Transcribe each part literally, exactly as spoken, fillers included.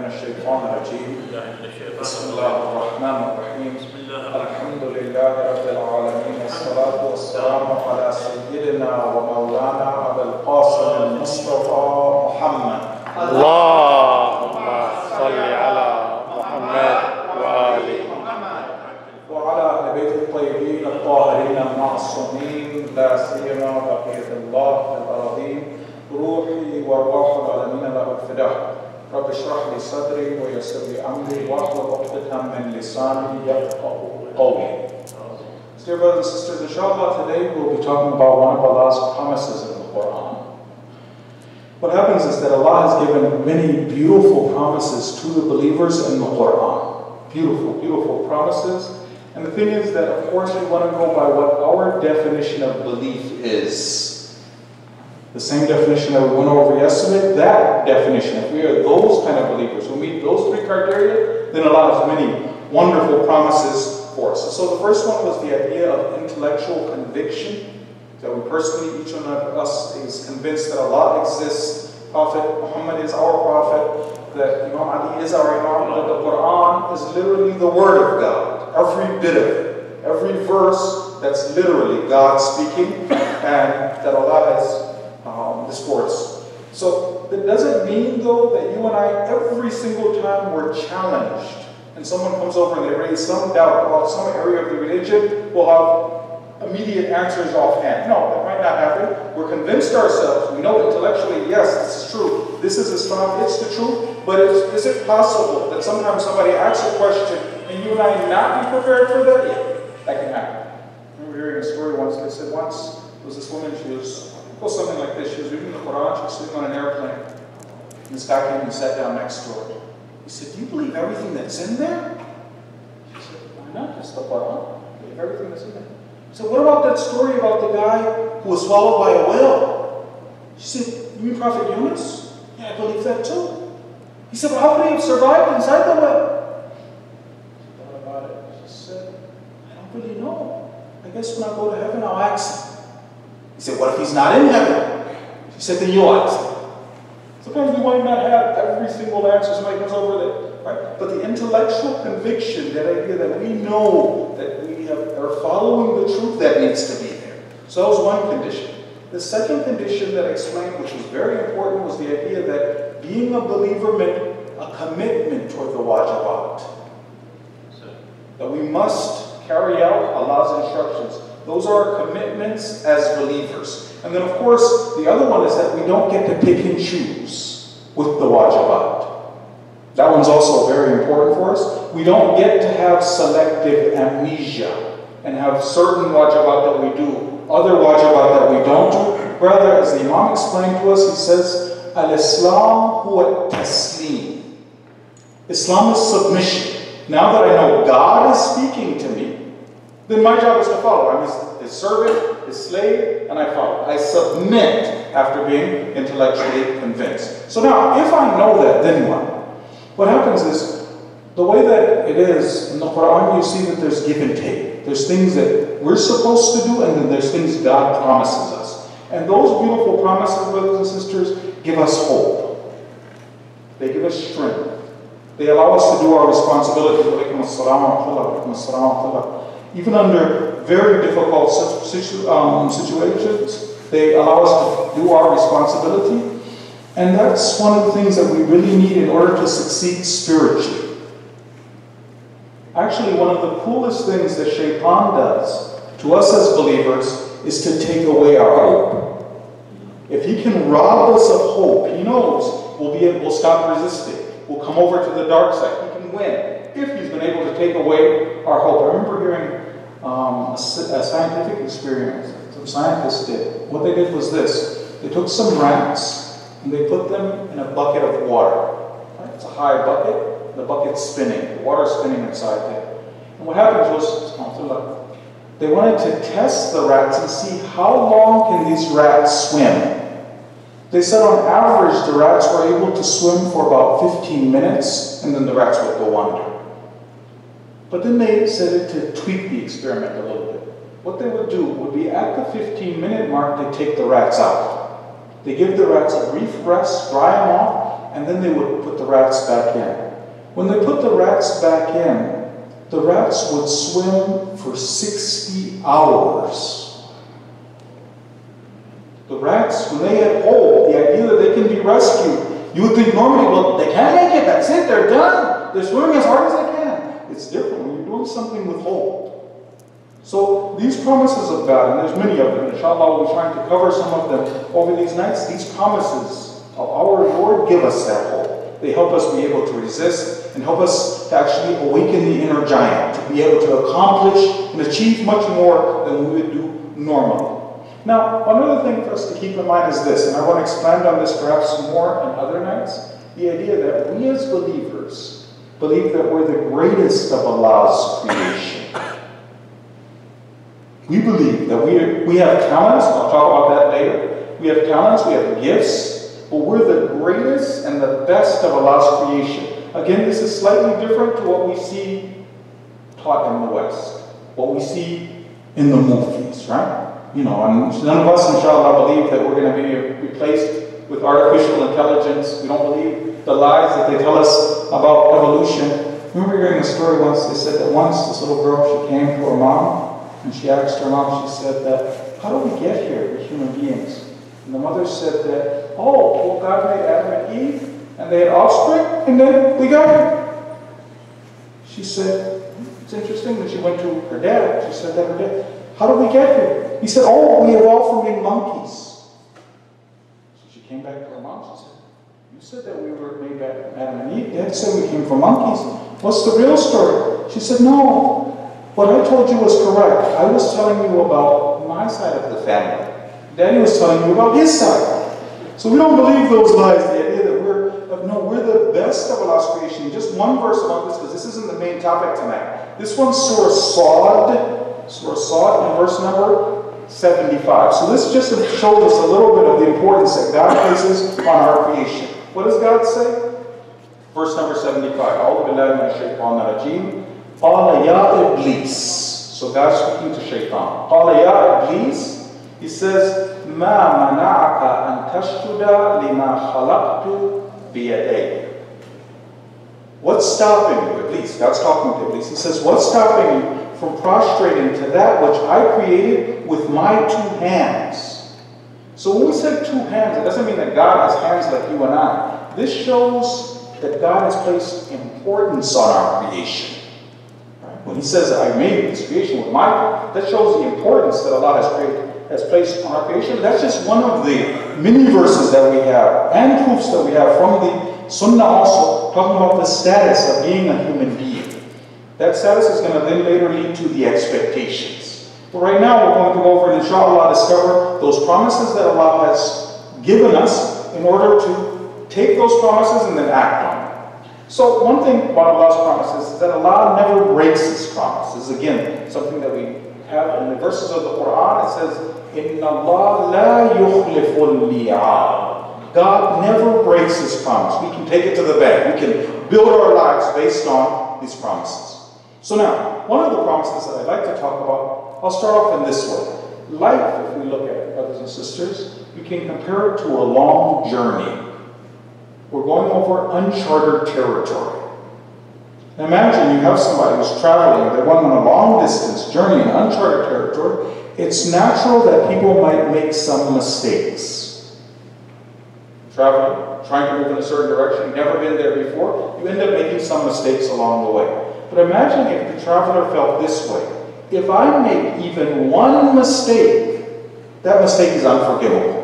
الشيطان الرجيم بسم الله الرحمن الرحيم الحمد لله رب العالمين والصلاة والسلام على سيدنا ومولانا أبي القاسم المصطفى محمد اللهم صل على محمد وآل محمد وعلى أهل بيت الطيبين الطاهرين المعصومين لا سيما بقية الله في الأراضين روحي وارواح العالمين له الفداء رب اشرح لي صدري ويسر لي أمري واحلل عقدة من لساني يفقهوا قولي. Dear brothers and sisters, inshallah today we'll be talking about one of Allah's promises in the Quran. What happens is that Allah has given many beautiful promises to the believers in the Quran. Beautiful, beautiful promises. And the thing is that, of course, we want to go by what our definition of belief is. The same definition that we went over yesterday, that definition, if we are those kind of believers who meet those three criteria, then Allah has many wonderful promises for us. So the first one was the idea of intellectual conviction, that we personally, each one of us is convinced that Allah exists, Prophet Muhammad is our Prophet, that Imam Ali is our Imam, that the Quran is literally the Word of God, every bit of it, every verse, that's literally God speaking, and that Allah has um, discoursed. So that doesn't mean though that you and I, every single time we're challenged, and someone comes over and they raise some doubt about some area of the religion, we'll have immediate answers offhand. No, that might not happen. We're convinced ourselves, we know intellectually, yes, this is true, this is Islam, it's the truth, but is, is it possible that sometimes somebody asks a question and you and I not be prepared for that? Yeah, that can happen. I remember hearing a story once, they said once, there was this woman, she was, well, something like this, she was reading the Quran, she was sitting on an airplane, and this guy came and sat down next to her. He said, do you believe everything that's in there? She said, why not? It's the Quran. I believe everything that's in there. So what about that story about the guy who was swallowed by a whale? She said, you mean Prophet Yunus? Yeah, I believe that too. He said, well, how could he have survived inside the whale? She thought about it. She said, I don't really know. I guess when I go to heaven, I'll ask him. He said, what if he's not in heaven? She said, then you'll ask him. Sometimes we might not have every single answer. Somebody comes over that, right? But the intellectual conviction, that idea that we know that we have, are following the truth, that needs to be there. So that was one condition. The second condition that I explained, which was very important, was the idea that being a believer meant a commitment toward the wajibat. That we must carry out Allah's instructions. Those are our commitments as believers. And then, of course, the other one is that we don't get to pick and choose with the wajibat. That one's also very important for us. We don't get to have selective amnesia and have certain wajibat that we do, other wajibat that we don't do. Rather, as the Imam explained to us, he says, Al-Islam huwa taslim. Islam is submission. Now that I know God is speaking to me, then my job is to follow. I'm his, his servant, his slave, and I follow. I submit after being intellectually convinced. So now, if I know that, then what? What happens is, the way that it is in the Quran, you see that there's give and take. There's things that we're supposed to do, and then there's things God promises us. And those beautiful promises, brothers and sisters, give us hope. They give us strength. They allow us to do our responsibility. Even under very difficult situ um, situations, they allow us to do our responsibility. And that's one of the things that we really need in order to succeed spiritually. Actually, one of the coolest things that Shaitan does to us as believers is to take away our hope. If he can rob us of hope, he knows we'll, be able, we'll stop resisting. We'll come over to the dark side. He can win if he's been able to take away our hope. I remember hearing um, a, a scientific experiment some scientists did. What they did was this. They took some rats and they put them in a bucket of water. Right? It's a high bucket. The bucket's spinning. The water's spinning inside there. And what happens was, they wanted to test the rats and see how long can these rats swim. They said on average the rats were able to swim for about fifteen minutes and then the rats would go under. But then they said to tweak the experiment a little bit. What they would do would be at the fifteen minute mark, they take the rats out. They give the rats a brief rest, dry them off, and then they would put the rats back in. When they put the rats back in, the rats would swim for sixty hours. The rats, when they had hope, the idea that they can be rescued, you would think normally, well, they can't make it, that's it, they're done. They're swimming as hard as they can. It's different when you're doing something with hope. So these promises of God, and there's many of them, inshallah we'll be trying to cover some of them over these nights. These promises of our Lord give us that hope. They help us be able to resist and help us to actually awaken the inner giant, to be able to accomplish and achieve much more than we would do normally. Now, another thing for us to keep in mind is this, and I want to expand on this perhaps more on other nights, the idea that we as believers believe that we're the greatest of Allah's creation. We believe that we, we have talents, I'll talk about that later. We have talents, we have gifts, but we're the greatest and the best of Allah's creation. Again, this is slightly different to what we see taught in the West, what we see in the movies, right? You know, and none of us, inshallah, believe that we're going to be replaced with artificial intelligence. We don't believe the lies that they tell us about evolution. Remember hearing a story once, they said that once this little girl, she came to her mom, and she asked her mom, she said that, how do we get here, we're human beings? And the mother said that, oh, well, God made Adam and Eve, and they had offspring, and then we got here. She said, it's interesting that she went to her dad, she said that her dad, how did we get here? He said, oh, we evolved from being monkeys. So she came back to her mom, she said, you said that we were made by Adam and Eve, Dad said we came from monkeys. What's the real story? She said, no. What I told you was correct. I was telling you about my side of the family. Daddy was telling you about his side. So we don't believe those lies, the idea that we're, no, we're the best of Allah's creation. Just one verse about this, because this isn't the main topic tonight. This one's Surah Sad, Surah Sad, in verse number seventy-five. So this just shows us a little bit of the importance that God places on our creation. What does God say? Verse number seventy-five. A'udhu billahi minash shaitanir rajeem. Qala ya Iblis. So God's speaking to Shaitan. Qala ya Iblis. He says, Ma mana'aka an tashkuda lima khalaqtu biyadayya. What's stopping you, Iblis? God's talking to Iblis. He says, what's stopping you from prostrating to that which I created with my two hands? So when we say two hands, it doesn't mean that God has hands like you and I. This shows that God has placed importance on our creation. When he says, I made this creation with my, that shows the importance that Allah has created, has placed on our creation. That's just one of the many verses that we have, and proofs that we have from the Sunnah also, talking about the status of being a human being. That status is going to then later lead to the expectations. But right now, we're going to go over and inshallah discover those promises that Allah has given us in order to take those promises and then act on them. So one thing about Allah's promises is that Allah never breaks His promises. Again, something that we have in the verses of the Quran, it says, Inna Allah la yukhliful li'ad. God never breaks His promise. We can take it to the bank. We can build our lives based on His promises. So now, one of the promises that I'd like to talk about, I'll start off in this way. Life, if we look at it, brothers and sisters, we can compare it to a long journey. We're going over uncharted territory. Now imagine you have somebody who's traveling, they're going on a long distance journey in uncharted territory. It's natural that people might make some mistakes. Traveling, trying to move in a certain direction, you've never been there before, you end up making some mistakes along the way. But imagine if the traveler felt this way. If I make even one mistake, that mistake is unforgivable.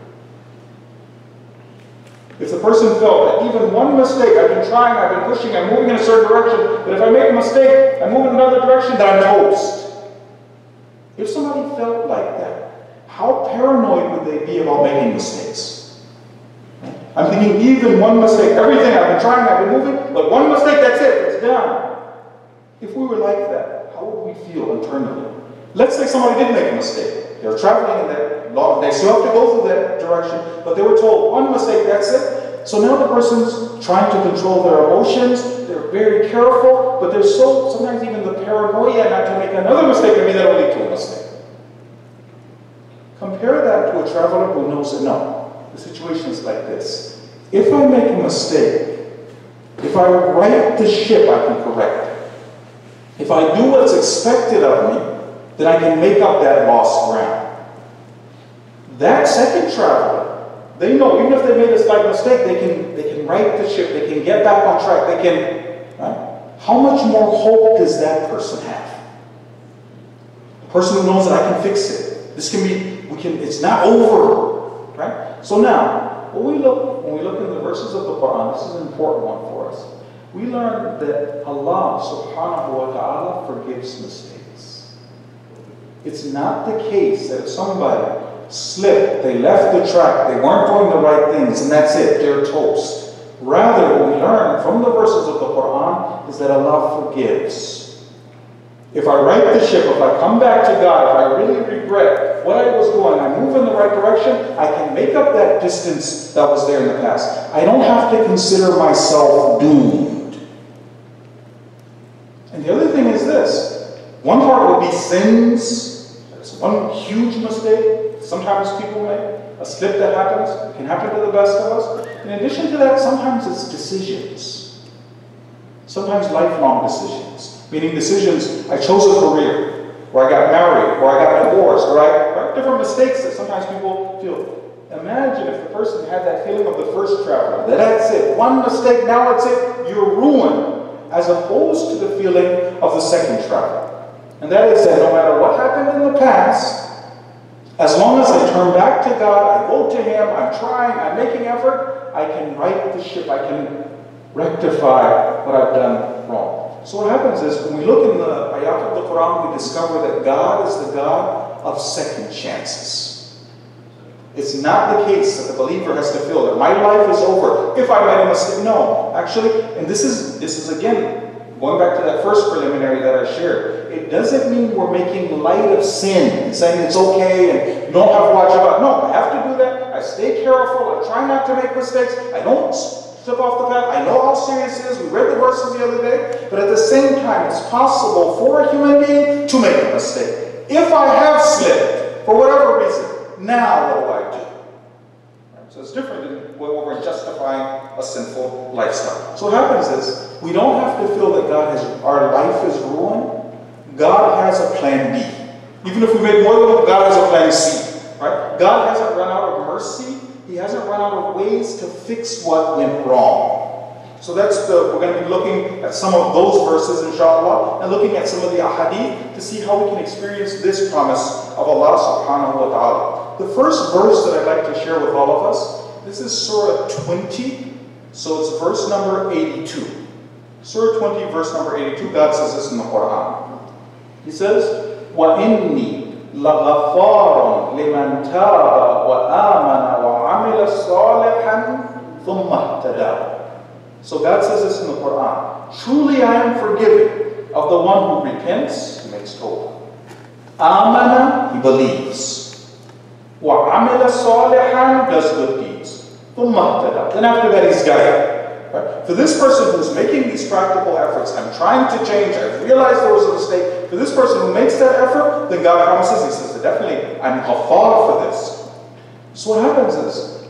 If the person felt that even one mistake, I've been trying, I've been pushing, I'm moving in a certain direction, but if I make a mistake, I move in another direction, then I'm toast. If somebody felt like that, how paranoid would they be about making mistakes? I'm thinking even one mistake, everything I've been trying, I've been moving, but one mistake, that's it, it's done. If we were like that, how would we feel internally? Let's say somebody did make a mistake. They're traveling in that long, they still have to go through that direction, but they were told one mistake, that's it. So now the person's trying to control their emotions, they're very careful, but they're so, sometimes even the paranoia not to make another mistake, I mean that'll lead to a mistake. Compare that to a traveler who knows that no, the situation is like this. If I make a mistake, If I right the ship, I can correct it. If I do what's expected of me, then I can make up that lost ground. That second traveler, they know even if they made a slight mistake, they can they can right the ship, they can get back on track, they can, right? How much more hope does that person have? The person who knows that I can fix it. This can be, we can, it's not over, right? So now, when we look, when we look in the verses of the Quran, this is an important one for us. We learn that Allah subhanahu wa ta'ala forgives mistakes. It's not the case that if somebody slipped, they left the track, they weren't doing the right things, and that's it, they're toast. Rather, what we learn from the verses of the Quran is that Allah forgives. If I right the ship, if I come back to God, if I really regret what I was doing, I move in the right direction, I can make up that distance that was there in the past. I don't have to consider myself doomed. And the other thing is this. One part would be sins. That's one huge mistake sometimes people make. A slip that happens. It can happen to the best of us. In addition to that, sometimes it's decisions. Sometimes lifelong decisions. Meaning decisions, I chose a career, or I got married, or I got divorced, or I, right? Different mistakes that sometimes people feel. Imagine if the person had that feeling of the first traveler, that that's it, one mistake, now that's it, you're ruined, as opposed to the feeling of the second traveler. And that is that no matter what happened in the past, as long as I turn back to God, I go to Him, I'm trying, I'm making effort, I can right the ship, I can rectify what I've done wrong. So what happens is, when we look in the ayat of the Quran, we discover that God is the God of second chances. It's not the case that the believer has to feel that my life is over if I made a mistake. No, actually, and this is, this is again, going back to that first preliminary that I shared, it doesn't mean we're making light of sin, saying it's okay and you don't have to watch out. No, I have to do that. I stay careful. I try not to make mistakes. I don't slip off the path. I know how serious it is. We read the verses the other day. But at the same time, it's possible for a human being to make a mistake. If I have slipped, for whatever reason, now what do I do? So it's different than when we're justifying a sinful lifestyle. So what happens is, we don't have to feel that God has, our life is ruined. God has a plan B. Even if we make more than one, God has a plan C. Right? God hasn't run out of mercy. He hasn't run out of ways to fix what went wrong. So that's the, we're going to be looking at some of those verses, inshallah, and looking at some of the ahadith to see how we can experience this promise of Allah subhanahu wa ta'ala. The first verse that I'd like to share with all of us, this is Surah twenty, so it's verse number eighty-two. Surah twenty, verse number eighty-two, God says this in the Quran. He says, وَإِنِّي لَغَفَارٌ لِمَنْ تَابَ وَآمَنَ وَعَمِلَ صَالِحًا ثُمَّ اهْتَدَى. So God says this in the Quran. Truly I am forgiving of the one who repents, he makes tawbah. Amana, he believes. وَعَمِلَ صَالِحًا, does good deeds. ثُمَّ اهْتَدَى. Then after that he's guided. Right? For this person who's making these practical efforts, I'm trying to change, I've realized there was a mistake. For this person who makes that effort, then God promises, He says, definitely, I'm ghafar for this. So what happens is,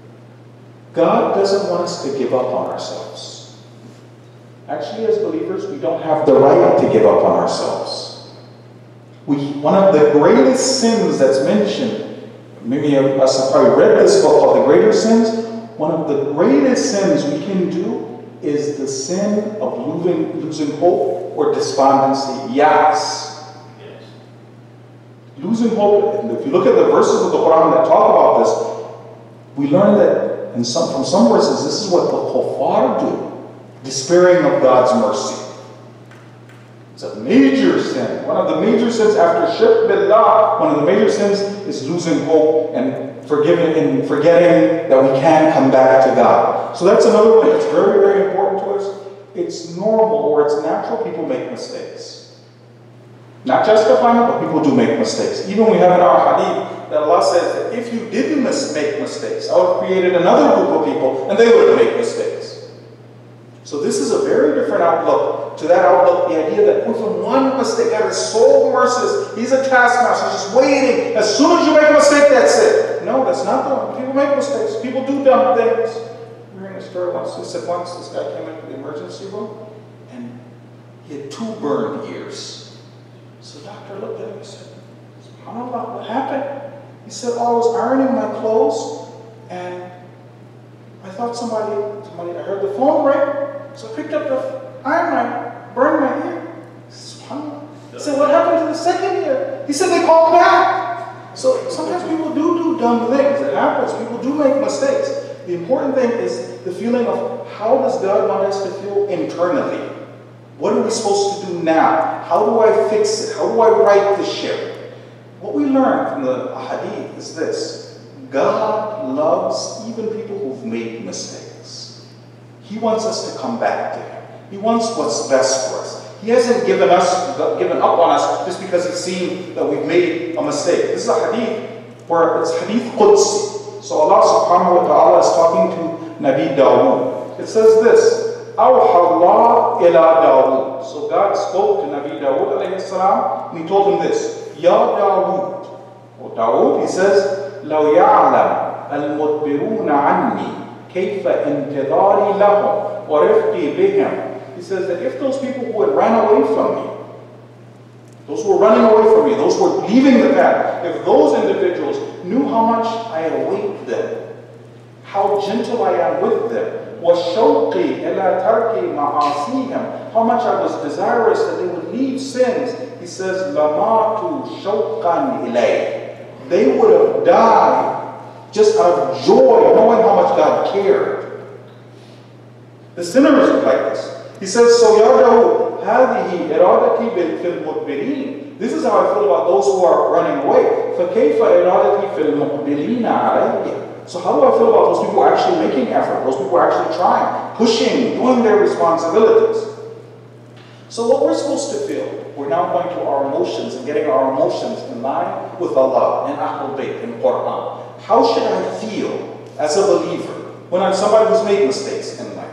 God doesn't want us to give up on ourselves. Actually, as believers, we don't have the right to give up on ourselves. We, one of the greatest sins that's mentioned, many of us have probably read this book called The Greater Sins. One of the greatest sins we can do is the sin of losing, losing hope or despondency. Yes. yes. Losing hope, and if you look at the verses of the Quran that talk about this, we learn that in some, from some verses, this is what the kuffar do, despairing of God's mercy. It's a major sin. One of the major sins after shirk billah, one of the major sins is losing hope and forgiving and forgetting that we can come back to God. So that's another one that's very, very important to us. It's normal or it's natural people make mistakes. Not justifying it, but people do make mistakes. Even we have in our hadith that Allah says that if you didn't mis make mistakes, I would have created another group of people and they would have made mistakes. So this is a very different outlook to that outlook, the idea that even one mistake, God is so merciless, He's a taskmaster, He's just waiting. As soon as you make a mistake, that's it. No, that's not the one. People make mistakes. People do dumb things. We're in a story once. He said once this guy came into the emergency room and he had two burned ears. So the doctor looked at him and said, SubhanAllah, what happened? He said, oh, I was ironing my clothes and I thought somebody, somebody, I heard the phone ring. So I picked up the iron knife, burned my ear. SubhanAllah. He said, what happened to the second ear? He said, they called back. So sometimes people do do dumb things. It happens. People do make mistakes. The important thing is the feeling of how does God want us to feel internally? What are we supposed to do now? How do I fix it? How do I right the ship? What we learn from the hadith is this. God loves even people who've made mistakes. He wants us to come back to Him. He wants what's best for us. He hasn't given us, given up on us just because He's seen that we've made a mistake. This is a hadith where it's hadith Qudsi. So Allah subhanahu wa ta'ala is talking to Nabi Dawood. It says this, أوحى الله إلى داود. So God spoke to Nabi Dawood alayhi salam, and He told him this, Ya Dawood. Or Dawood, He says, لو يعلم المدبرون عني كيف انتظاري لهم ورفقي بهم. He says that if those people who had ran away from me, those who were running away from me, those who were leaving the path, if those individuals knew how much I await them, how gentle I am with them, وَالشَّوْقِ إِلَى تَرْكِ مَعَاصِيهِمْ, how much I was desirous that they would leave sins, he says, لَمَاتُ شَوْقًا إِلَيْهِ, they would have died just out of joy, knowing how much God cared. The sinners are like this. He says, so Ya Dawood, هَذِهِ إِرَادَتِي فِي الْمُدْبِرِينَ. This is how I feel about those who are running away. فَكَيْفَ إِرَادَتِي فِي الْمُقْبِلِينَ عَلَيْهِ. So how do I feel about those people actually making effort, those people actually trying, pushing, doing their responsibilities? So what we're supposed to feel, we're now going to our emotions and getting our emotions in line with Allah and Ahlul Bayt in Quran. How should I feel as a believer when I'm somebody who's made mistakes in life?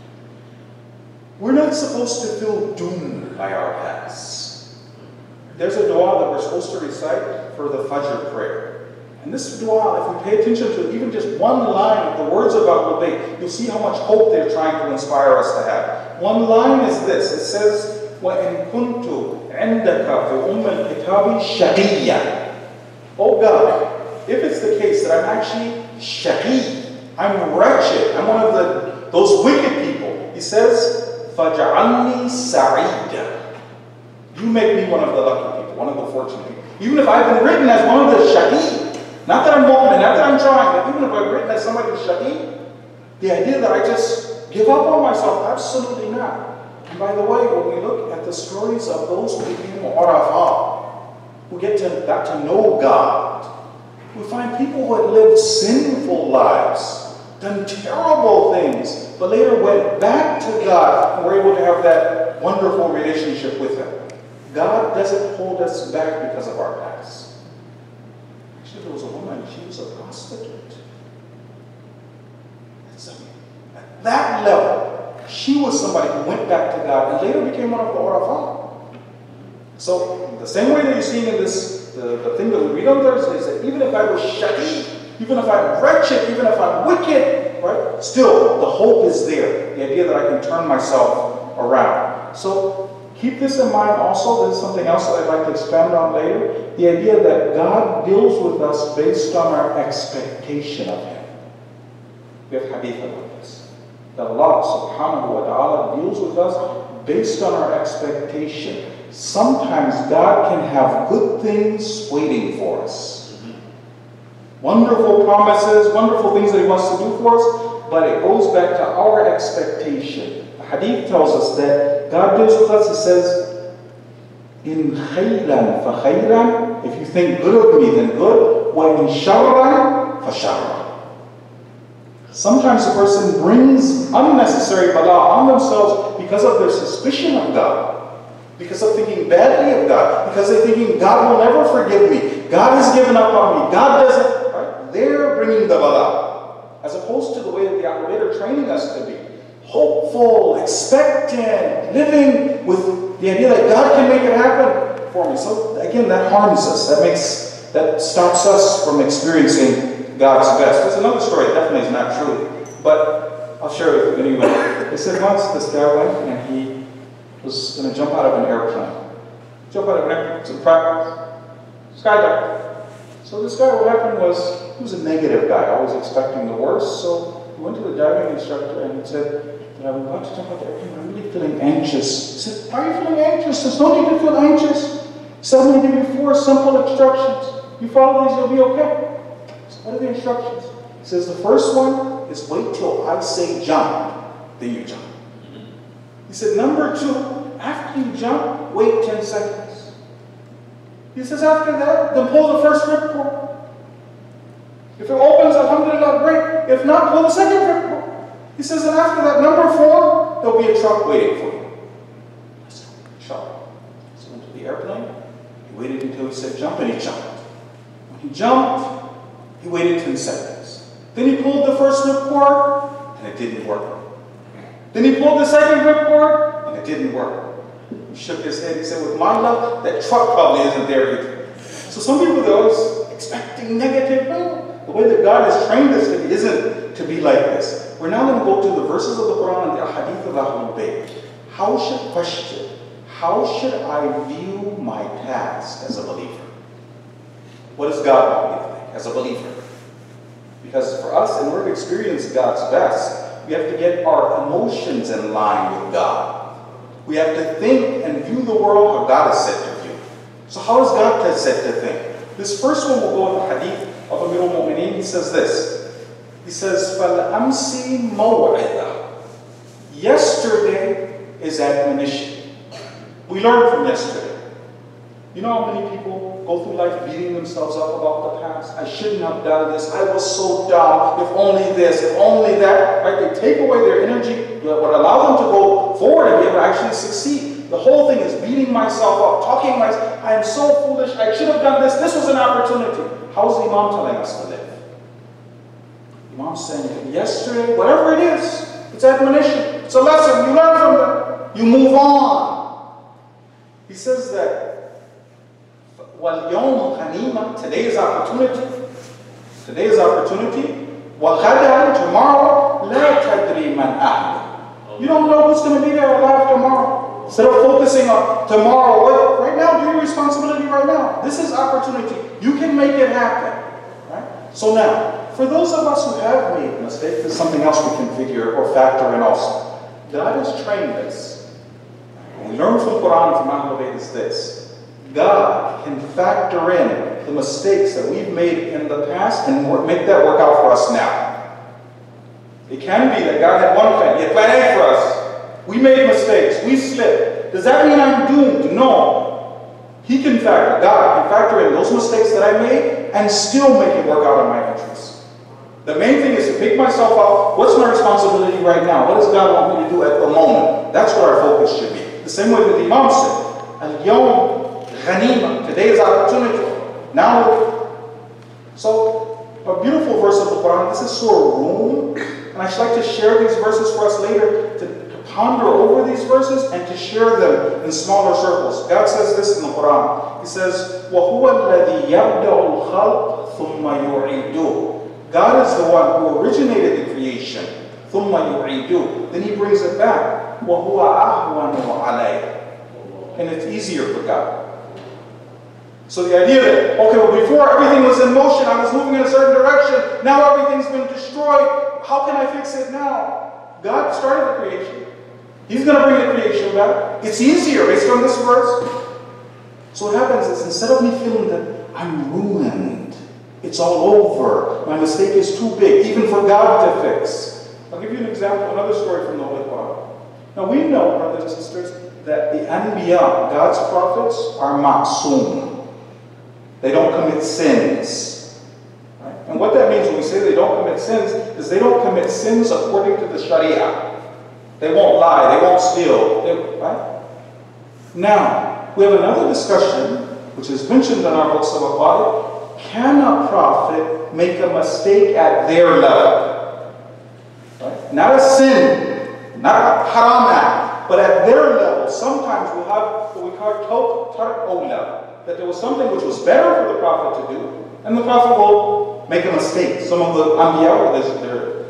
We're not supposed to feel doomed by our past. There's a dua that we're supposed to recite for the Fajr prayer. And this dua, if we pay attention to even just one line of the words about Bayt, you'll see how much hope they're trying to inspire us to have. One line is this. It says, وَإِن كُنْتُ عِنْدَكَ فِي أُمِّ الْكِتَابِ شَقِيًّا. Oh God, if it's the case that I'm actually shaqi, I'm wretched, I'm one of the those wicked people, he says, فَجَعَلْنِي سَعِيدًا. You make me one of the lucky people, one of the fortunate people. Even if I've been written as one of the shaqi, not that I'm mu'min, not that I'm trying, but even if I've written as somebody who's shaqi, the idea that I just give up on myself, absolutely not. And by the way, when we look at the stories of those who became Urafah, who get to, got to know God, we find people who had lived sinful lives, done terrible things, but later went back to God and were able to have that wonderful relationship with Him. God doesn't hold us back because of our past. Actually, there was a woman, she was a prostitute. At that level, she was somebody who went back to God and later became one of the Urafah. So, the same way that you're seeing in this, the, the thing that we read on Thursday is that even if I was shaqi, even if I'm wretched, even if I'm wicked, right? Still, the hope is there. The idea that I can turn myself around. So, keep this in mind also. This is something else that I'd like to expand on later. The idea that God deals with us based on our expectation of Him. We have hadith about this. That Allah subhanahu wa ta'ala deals with us based on our expectation. Sometimes God can have good things waiting for us. Wonderful promises, wonderful things that He wants to do for us, but it goes back to our expectation. The hadith tells us that God deals with us, He says, in khayran fa khayran, if you think good of me, then good, wa in sharran fa sharran. Sometimes a person brings unnecessary bala on themselves because of their suspicion of God, because of thinking badly of God, because they're thinking God will never forgive me, God has given up on me, God doesn't. They're bringing the bala, as opposed to the way that the Ahlul Bayt are training us to be. Hopeful, expectant, living with the idea that God can make it happen for me. So again, that harms us. That makes, that stops us from experiencing God's best. There's another story, it definitely is not true. But I'll share it with you anyway. They said once this guy went and he was going to jump out of an airplane. Jump out of an airplane, some practice, skydive. So this guy, what happened was, he was a negative guy, always expecting the worst. So he went to the diving instructor and he said, I'm about to jump out of the airplane, I'm really feeling anxious. He said, why are you feeling anxious? There's no need to feel anxious. He said, I'm going to give you four simple instructions. You follow these, you'll be okay. So what are the instructions? He says, the first one is wait till I say jump, then you jump. He said, number two, after you jump, wait ten seconds. He says, after that, then pull the first ripcord. If it opens, alhamdulillah, great. If not, pull the second ripcord. He says, and after that, number four, there'll be a truck waiting for you. I said, truck. So he went to the airplane, he waited until he said jump, and he jumped. When he jumped, he waited ten seconds. Then he pulled the first ripcord, and it didn't work. Then he pulled the second ripcord, and it didn't work. He shook his head, he said, with my luck, that truck probably isn't there either. So some people are always expecting negative. No, the way that God has trained us isn't to be like this. We're now going to go to the verses of the Quran and the Ahadith of Ahlul Bayt. How should question, how should I view my past as a believer? What does God want me to think as a believer? Because for us, in order to experience God's best, we have to get our emotions in line with God. We have to think and view the world how God is said to view. So how is God said to think? This first one will go in the hadith of Amir al-Mu'mineen. He says this. He says, فَالْأَمْسِ مَوْعِدًا. Yesterday is admonition. We learned from yesterday. You know how many people go through life beating themselves up about the past? I shouldn't have done this. I was so dumb. If only this, if only that. Right? They take away their energy that would allow them to go forward and be able to actually succeed. The whole thing is beating myself up, talking myself. I am so foolish. I should have done this. This was an opportunity. How is the Imam telling us to live? The Imam's saying, yesterday, whatever it is, it's admonition. It's a lesson. You learn from it. You move on. He says that وَالْيَوْمُ غَنِيمًا. Today is opportunity. Today is opportunity. وَغَدًا. Tomorrow. لَا تَدْرِي مَنْ أَحْلِ. You don't know who's going to be there alive tomorrow. Instead of focusing on tomorrow, what, right now, do your responsibility right now. This is opportunity. You can make it happen. Right? So now, for those of us who have made mistakes, there's something else we can figure or factor in also. God has trained us. When we learn from Quran, from Ahlul Bayt, is this. God can factor in the mistakes that we've made in the past and make that work out for us now. It can be that God had one plan. He had plan A for us. We made mistakes. We slipped. Does that mean I'm doomed? No. He can factor, God can factor in those mistakes that I made and still make it work out in my interest. The main thing is to pick myself up. What's my responsibility right now? What does God want me to do at the moment? That's what our focus should be. The same way that the Imam said, Al-Yawm Ghanima. Today is opportunity. Now, so a beautiful verse of the Quran. This is Surah Rum, and I'd like to share these verses for us later to, to ponder over these verses and to share them in smaller circles. God says this in the Quran. He says, وَهُوَ الَّذِي يَبْدَعُ الْخَلْقَ ثُمَّ يُعِيدُهُ. God is the one who originated the creation. ثُمَّ يُعِيدُهُ. Then He brings it back. وَهُوَ أَهْوَنُ عَلَيْهِ. And it's easier for God. So the idea that, okay, well before everything was in motion, I was moving in a certain direction, now everything's been destroyed, how can I fix it now? God started the creation. He's going to bring the creation back. It's easier based on this verse. So what happens is, instead of me feeling that I'm ruined, it's all over, my mistake is too big, even for God to fix. I'll give you an example, another story from the Holy Quran. Now we know, brothers and sisters, that the Anbiya, God's prophets, are ma'soom. They don't commit sins. Right? And what that means when we say they don't commit sins is they don't commit sins according to the Sharia. They won't lie, they won't steal. They, right? Now, we have another discussion, which is mentioned in our books of Aqaid. Can a prophet make a mistake at their level? Right? Not a sin, not a haram act, but at their level. Sometimes we'll have what we call tark awla. That there was something which was better for the Prophet to do, and the Prophet will make a mistake. Some of the Anbiya, they're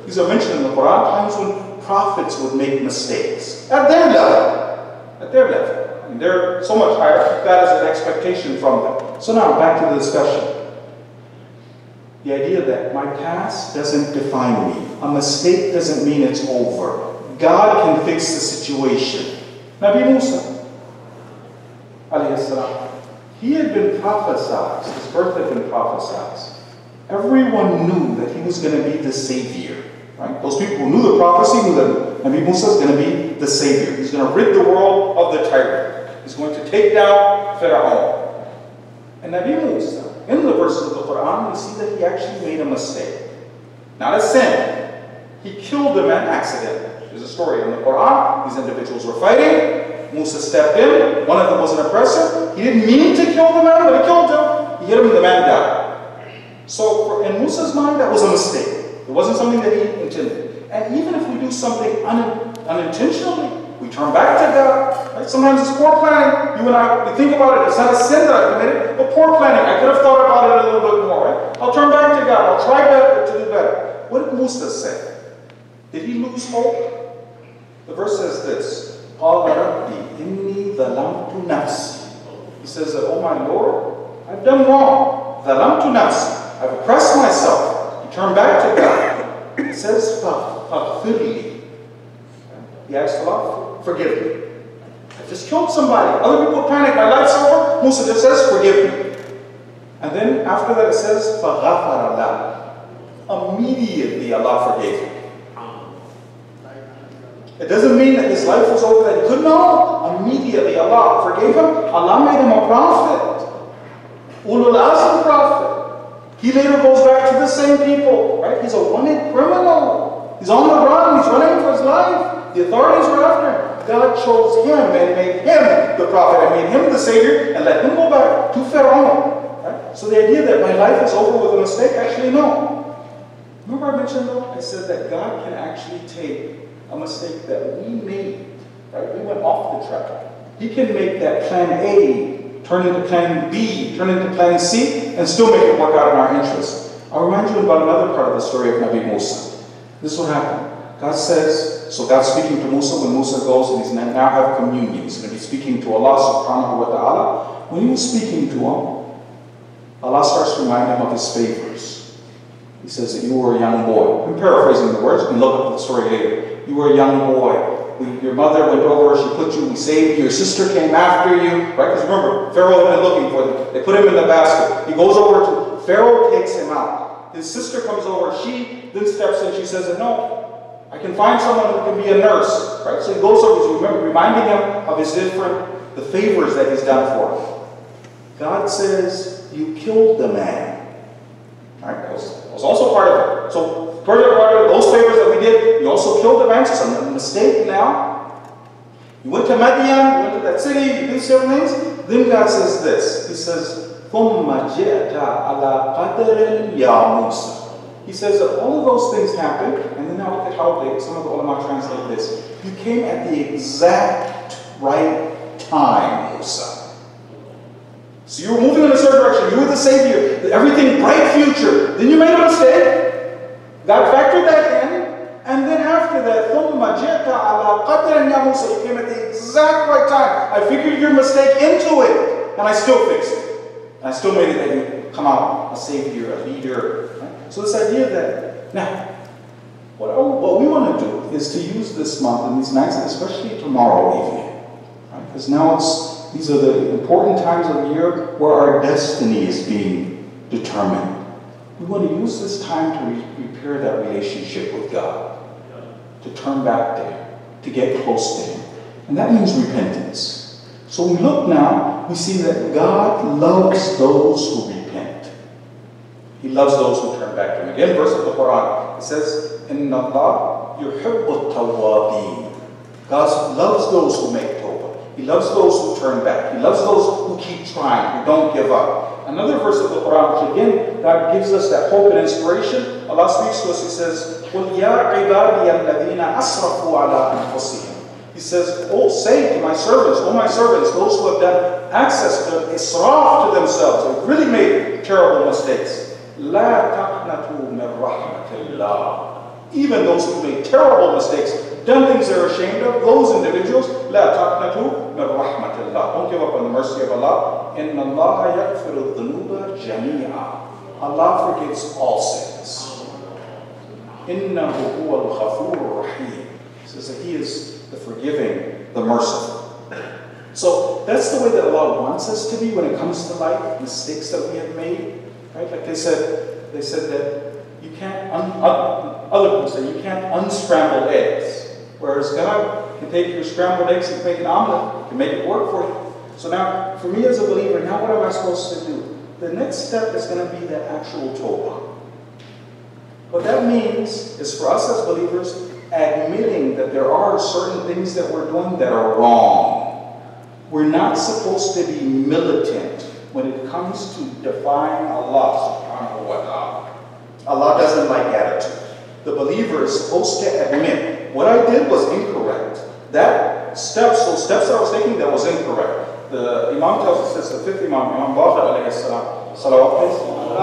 These are mentioned in the Quran, times when prophets would make mistakes. At their level. At their level. And they're so much higher, that is an expectation from them. So now, back to the discussion. The idea that my past doesn't define me. A mistake doesn't mean it's over. God can fix the situation. Nabi Musa, alayhi salam, he had been prophesied, his birth had been prophesied. Everyone knew that he was going to be the savior. Right? Those people who knew the prophecy knew that Nabi Musa is going to be the savior. He's going to rid the world of the tyrant. He's going to take down Pharaoh. And Nabi Musa, in the verses of the Quran, we see that he actually made a mistake. Not a sin. He killed a man accidentally. There's a story in the Quran. These individuals were fighting. Musa stepped in. One of them was an oppressor. He didn't mean to kill the man, but he killed him. He hit him and the man died. So for, in Musa's mind, that was a mistake. It wasn't something that he intended. And even if we do something un, unintentionally, we turn back to God. Right? Sometimes it's poor planning. You and I, we think about it. It's not a sin that I committed, but poor planning. I could have thought about it a little bit more. Right? I'll turn back to God. I'll try better to do better. What did Musa say? Did he lose hope? The verse says this. قَالَ رَبِّي إِنِّي ظَلَمْتُ نَفْسِي. He says that, oh my Lord, I've done wrong. ظَلَمْتُ نَفْسِي. I've oppressed myself. He turned back to God. It says, فَغْفِرْ لِي. He asked Allah, forgive me. I just killed somebody. Other people panic. My life's over. Musa just says, forgive me. And then after that it says, فَغَفَرَ لَهُ. Immediately Allah forgave him. It doesn't mean that his life was over, that he could know. Immediately Allah forgave him. Allah made him a prophet. Ulul Azm prophet. He later goes back to the same people. Right? He's a wanted criminal. He's on the run. He's running for his life. The authorities were after him. God chose him and made him the prophet and made him the savior and let him go back to Pharaoh. Right? So the idea that my life is over with a mistake, actually no. Remember I mentioned though? I said that God can actually take a mistake that we made, right? We went off the track. He can make that plan A turn into plan B, turn into plan C, and still make it work out in our interest. I'll remind you about another part of the story of Nabi Musa. This is what happened. God says, so God's speaking to Musa when Musa goes and he's now have communion. He's going to be speaking to Allah subhanahu wa ta'ala. When he was speaking to him, Allah starts reminding him of his favors. He says that you were a young boy. I'm paraphrasing the words, you can look up the story later. You were a young boy. We, your mother went over, she put you, we saved you. Your sister came after you. Right? Because remember, Pharaoh had been looking for them. They put him in the basket. He goes over to, Pharaoh takes him out. His sister comes over. She then steps in. She says, no, I can find someone who can be a nurse. Right? So he goes over, he's remember, reminding him of his different, the favors that he's done for him. God says, you killed the man. Right? That was, that was also part of it. So, part of those favors that we did, you also killed the man. So it's a mistake now. You went to Madian, you went to that city, you did certain things. Then God says this. He says, ثُمَّ جِئْتَ عَلَى قَدْرٍ يَا مُوسَى. He says that all of those things happened, and then now look at how they, some of the ulama translate this. You came at the exact right time, Musa. So you were moving in a certain direction. You were the savior. Everything bright future. Then you made a mistake. God factored that in, and then after that, ثُمَّ جِئْتَ عَلَى قَدْرٍ يَا مُوسَى. You came at the exact right time. I figured your mistake into it, and I still fixed it. And I still made it that you come out a savior, a leader. Right? So this idea that, now, what, what we want to do is to use this month and these nights, and especially tomorrow evening. Because right? now it's, these are the important times of the year where our destiny is being determined. We want to use this time to re repair that relationship with God, to turn back to Him, to get close to Him. And that means repentance. So we look now, we see that God loves those who repent. He loves those who turn back to Him. Again, verse of the Quran, it says, إِنَّ اللَّهَ يُحِبُّ التَّوَّابِينَ. God loves those who make tawbah. He loves those who turn back. He loves those who keep trying, who don't give up. Another verse of the Quran, which again, God gives us that hope and inspiration. Allah speaks to us, He says, قُلْ يَا عِبَادِيَ الَّذِينَ أَسْرَفُوا عَلَىٰ أَنفُسِهِمْ. He says, oh, say to my servants, oh my servants, those who have done access to israf to themselves, who really made terrible mistakes. لَا تَقْنَطُوا مِنْ رَحْمَةِ اللَّهِ. Even those who made terrible mistakes, done things they're ashamed of, those individuals, لا تقنطوا من رحمة الله. Don't give up on the mercy of Allah. إن الله يغفر الذنوب جميعا. Allah forgives all sins. إنه هو الغفور الرحيم. He says that He is the forgiving, the merciful. So that's the way that Allah wants us to be when it comes to life, mistakes that we have made. Right? Like they said, they said that you can't, un, un, other people say you can't unscramble eggs. Whereas God can take your scrambled eggs and make an omelet, can make it work for you. So now, for me as a believer, now what am I supposed to do? The next step is going to be the actual Tawbah. What that means is for us as believers, admitting that there are certain things that we're doing that are wrong. We're not supposed to be militant when it comes to defying Allah subhanahu wa ta'ala. Allah doesn't like attitude. The believer is supposed to admit, what I did was incorrect. That steps, those steps that I was taking, that was incorrect. The Imam tells us this, the fifth Imam, Imam Baqir alayhi salam. Salawat please.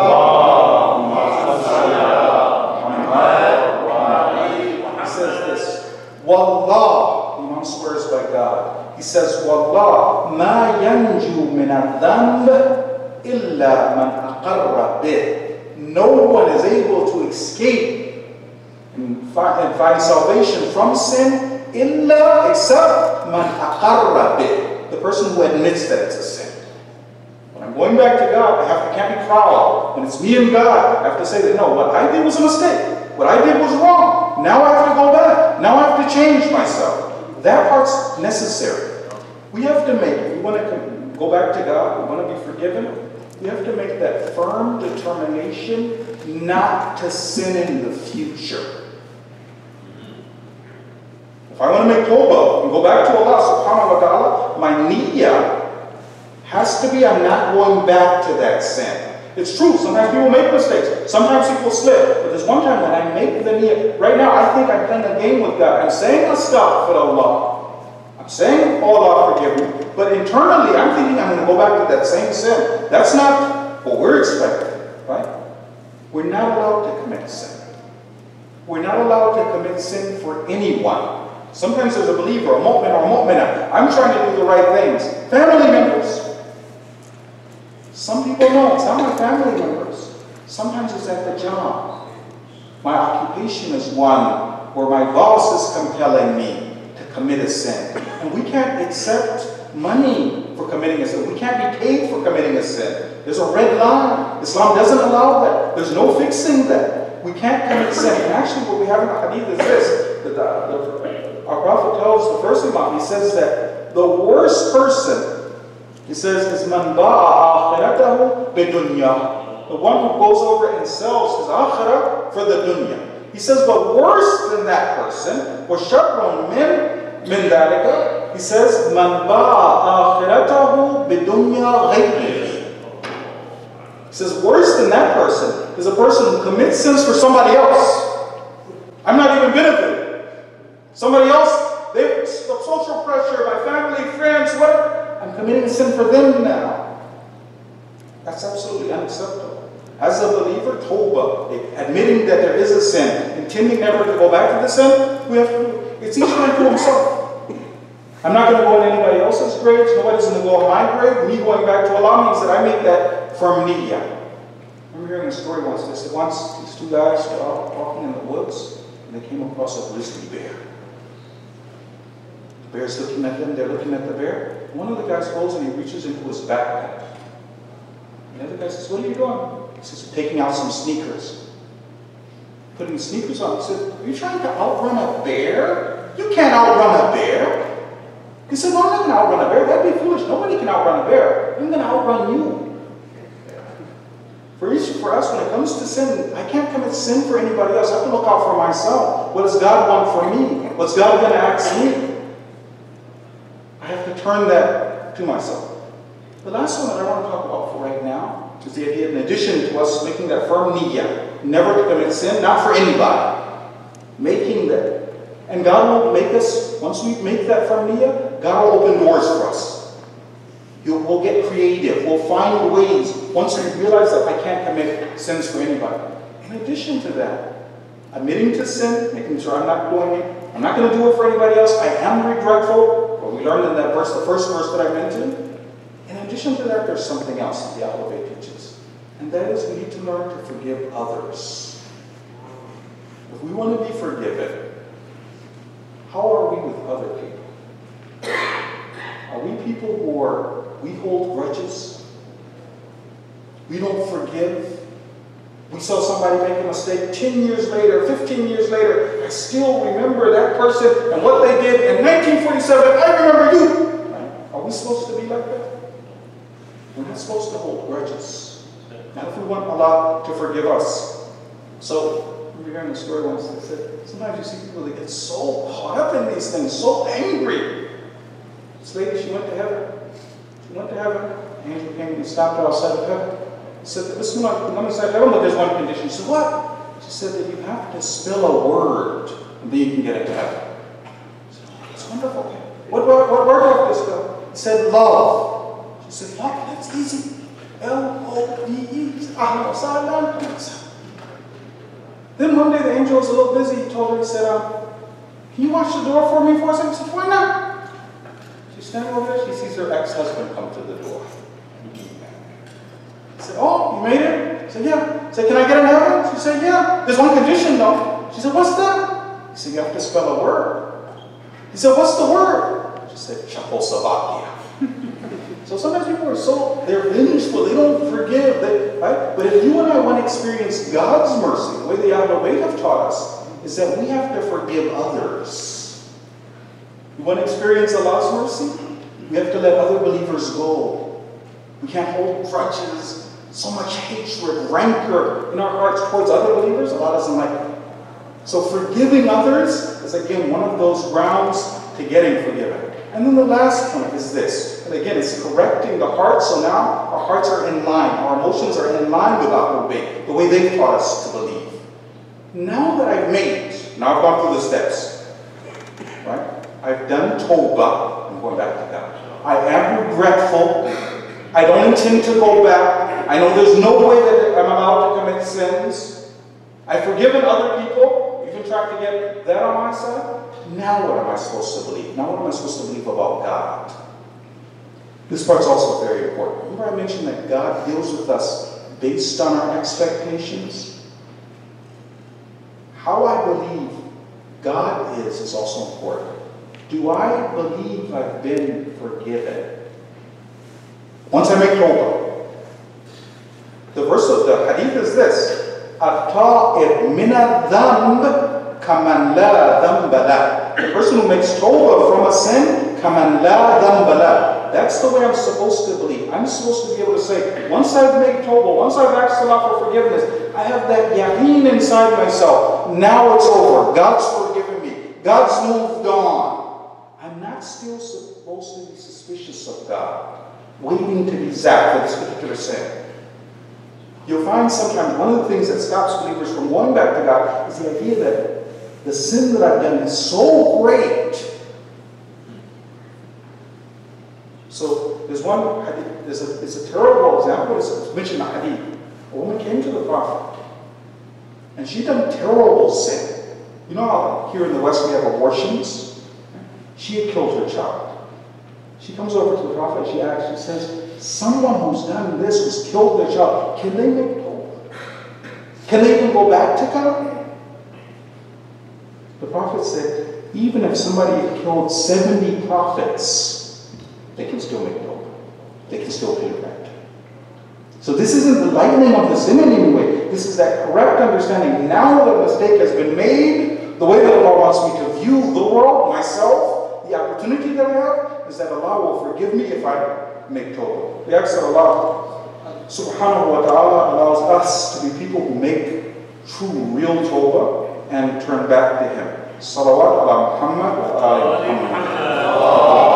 He says this, Wallah, the Imam swears by God. He says, Wallah, ma yanju min al-dhanb illa man aqarra bih. No one is able to escape and find, and find salvation from sin illa except man aqarra bih, the person who admits that it's a sin. When I'm going back to God, I have to, can't be proud. When it's me and God, I have to say that no, what I did was a mistake. What I did was wrong. Now I have to go back. Now I have to change myself. That part's necessary. We have to make, if we want to go back to God, we want to be forgiven, we have to make that firm determination not to sin in the future. If I want to make tawbah and go back to Allah subhanahu wa ta'ala, my niyyah has to be I'm not going back to that sin. It's true, sometimes people make mistakes. Sometimes people slip. But there's one time when I make the niyyah. Right now, I think I'm playing a game with God. I'm saying astaghfirullah. I'm saying, oh Allah, forgive me. But internally, I'm thinking I'm going to go back to that same sin. That's not what we're expecting, right? We're not allowed to commit sin. We're not allowed to commit sin for anyone. Sometimes there's a believer, a mu'min or a mu'minah. I'm trying to do the right things. Family members. Some people know it's not my family members. Sometimes it's at the job. My occupation is one where my boss is compelling me to commit a sin. And we can't accept money for committing a sin. We can't be paid for committing a sin. There's a red line. Islam doesn't allow that. There's no fixing that. We can't commit sin. And actually what we have in the hadith is this. That the, the, our Prophet tells the first Imam, he says that the worst person, he says, is man ba'a akhiratahu bidunya. The one who goes over and sells his akhirah for the dunya. He says, but worse than that person, was sharrun min min dhalika. He says, man ba'a akhiratahu bidunya ghayrihi. He says, worse than that person is a person who commits sins for somebody else. I'm not even benefiting. Somebody else, they, the social pressure, my family, friends, whatever. I'm committing a sin for them now. That's absolutely unacceptable. As a believer, tawbah, admitting that there is a sin, intending never to go back to the sin, we have to, it's each man to himself. I'm not going to go in anybody else's graves. Nobody's going to go on my grave. Me going back to Allah means that I make that firm niyyah. I remember hearing a story once. They said once these two guys were out walking in the woods, and they came across a grizzly bear. The bear's looking at them, they're looking at the bear. One of the guys goes and he reaches into his backpack. And the other guy says, what are you doing? He says, taking out some sneakers. Putting sneakers on. He said, are you trying to outrun a bear? You can't outrun a bear. He said, well, I'm not going to outrun a bear. That'd be foolish. Nobody can outrun a bear. I'm going to outrun you. For each, for us, when it comes to sin, I can't commit sin for anybody else. I have to look out for myself. What does God want for me? What's God going to ask me? I have to turn that to myself. The last one that I want to talk about for right now is the idea, in addition to us making that firm niyyah, never to commit sin, not for anybody, making that. And God will make us, once we make that firm niyyah, God will open doors for us. You'll, we'll get creative. We'll find ways, once we realize that I can't commit sins for anybody. In addition to that, admitting to sin, making sure I'm not doing it. I'm not going to do it for anybody else. I am regretful. But we learned in that verse, the first verse that I mentioned. In addition to that, there's something else that the Ahlul teaches. And that is we need to learn to forgive others. If we want to be forgiven, how are we with other people? Are we people who are, we hold grudges? We don't forgive? We saw somebody make a mistake ten years later, fifteen years later. I still remember that person and what they did in nineteen forty-seven. I remember you. Right? Are we supposed to be like that? We're not supposed to hold grudges. Not if we want Allah to forgive us. So, we were hearing a story once that said, sometimes you see people that get so caught up in these things, so angry. This lady, she went to heaven. She went to heaven. An angel came and stopped her outside of heaven. He said, listen, come inside heaven, but there's one condition. She said, what? She said that you have to spell a word, and then you can get into heaven. I said, oh, that's wonderful. What, what, what word do I have to spell? He said, love. She said, love, that's easy. L O V E. Then one day the angel was a little busy. He told her, he said, um, can you watch the door for me for a second? She said, why not? She's standing over there. She sees her ex-husband come to the door. He said, oh, you made it? He said, yeah. He said, can I get in heaven? She said, yeah. There's one condition, though. She said, what's that? He said, you have to spell a word. He said, what's the word? She said, Czechoslovakia. So sometimes people are so, they're vengeful, they don't forgive, they, right? But if you and I want to experience God's mercy, the way the Ahlul have taught us, is that we have to forgive others. You want to experience Allah's mercy? We have to let other believers go. We can't hold grudges, so much hatred, rancor in our hearts towards other believers. Allah doesn't like it. So forgiving others is again one of those grounds to getting forgiven. And then the last point is this. And again, it's correcting the heart. So now our hearts are in line. Our emotions are in line with Ahlul Bayt, the way they've taught us to believe. Now that I've made, now I've gone through the steps. Right? I've done Tawbah. I'm going back to that. I am regretful. I don't intend to go back. I know there's no way that I'm allowed to commit sins. I've forgiven other people, even tried to get that on my side. Now what am I supposed to believe? Now what am I supposed to believe about God? This part's also very important. Remember I mentioned that God deals with us based on our expectations? How I believe God is is also important. Do I believe I've been forgiven? Once I make tawbah. The verse of the hadith is this. At-ta'ib min al-dhanb kaman la dhanba la. The person who makes tawbah from a sin, kaman la dhanba la. That's the way I'm supposed to believe. I'm supposed to be able to say, once I've made tawbah, once I've asked Allah for forgiveness, I have that yaqeen inside myself. Now it's over. God's forgiven me. God's moved on. I'm not still supposed to be suspicious of God, waiting to be zapped for this particular sin. You'll find sometimes one of the things that stops believers from going back to God is the idea that the sin that I've done is so great. So there's one hadith, there's a, there's a terrible example, it's mentioned in the hadith. A woman came to the Prophet and she'd done terrible sin. You know how here in the West we have abortions? She had killed her child. She comes over to the Prophet and she asks, she says, someone who's done this, who's killed their child, can they make tawbah? Can they even go back to God? The Prophet said, even if somebody had killed seventy prophets, they can still make tawbah. They can still pay back. So this isn't the lightening of the sin in any way. This is that correct understanding. Now that a mistake has been made, the way that Allah wants me to view the world, myself, the opportunity that I have, is that Allah will forgive me if I make tawbah. The act that Allah subhanahu wa ta'ala allows us to be people who make true, real tawbah and turn back to Him. Salawat ala Muhammad wa ala Muhammad.